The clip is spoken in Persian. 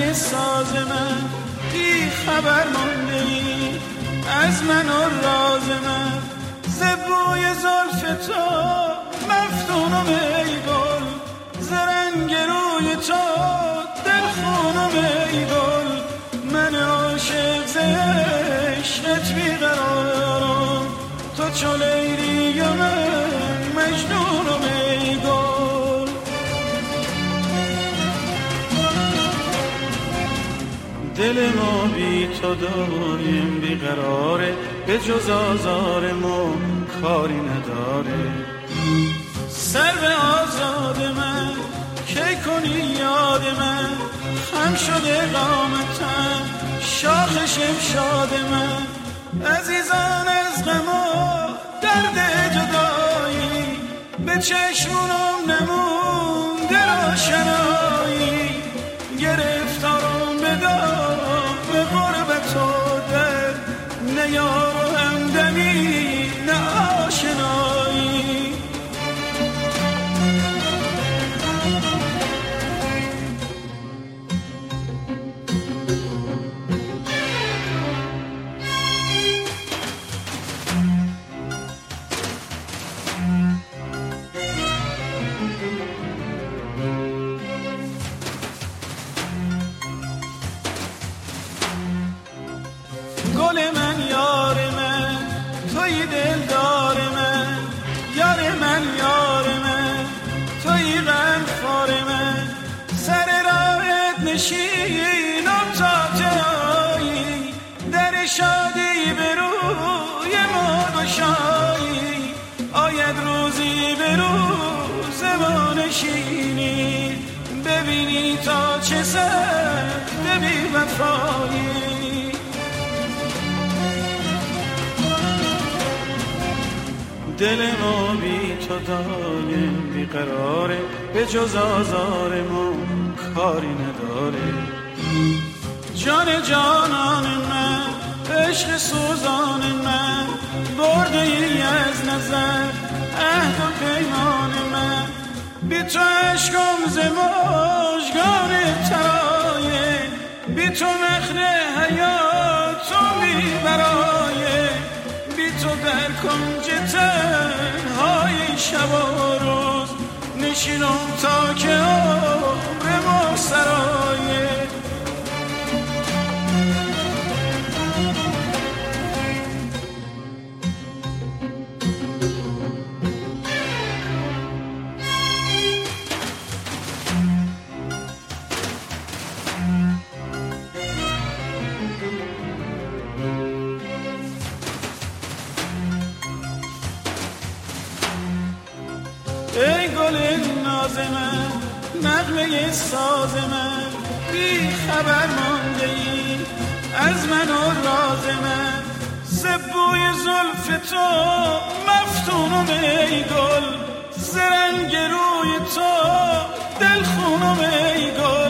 نغمه ساز من بی خبر مانده ای از من و راز من زبوی زلف تو مفتونم ای گل زرنگ روی تو دل خونم ای گل من عاشق ز عشقت بیقرارم تو چو لیلی و من مجنونم ای گل دل ما بی تو دایم بیقراره به جز آزار ما کاری نداره سر به آزاد من کی کنی یاد من خم شده قامتم شاخ شمشاد من عزیزان از غم و درد جدایی به چشمونم نمونده روشنایی گرفتارم بدار به غربت و در نه یار و همدمی نه آشنایی گل من یار من توی دلدار من یار من یار من توی غمخوار من سر راهت نشینم تا جایی در شادی به روی ما گشایی آید روزی به روز ما نشینی ببینی تا چه سخت بی وفایی دل ما بی تو دایم بیقراره به جز آزار ما کاری نداره جان جانان من عشق سوزان من برده ای از نظر عهد و پیمان من بی تو عشقم ز مژگان ترایه بی تو مخر حیاتم بی برایه بی تو در کنج تنهای شب و روز نشینم تا که عمر ما سرایه ای گل ناز من نغمه ساز من بی خبر مانده ای از من و راز من زبوی زلف تو مفتونم ای گل زرنگ روی تو دل خونم ای گل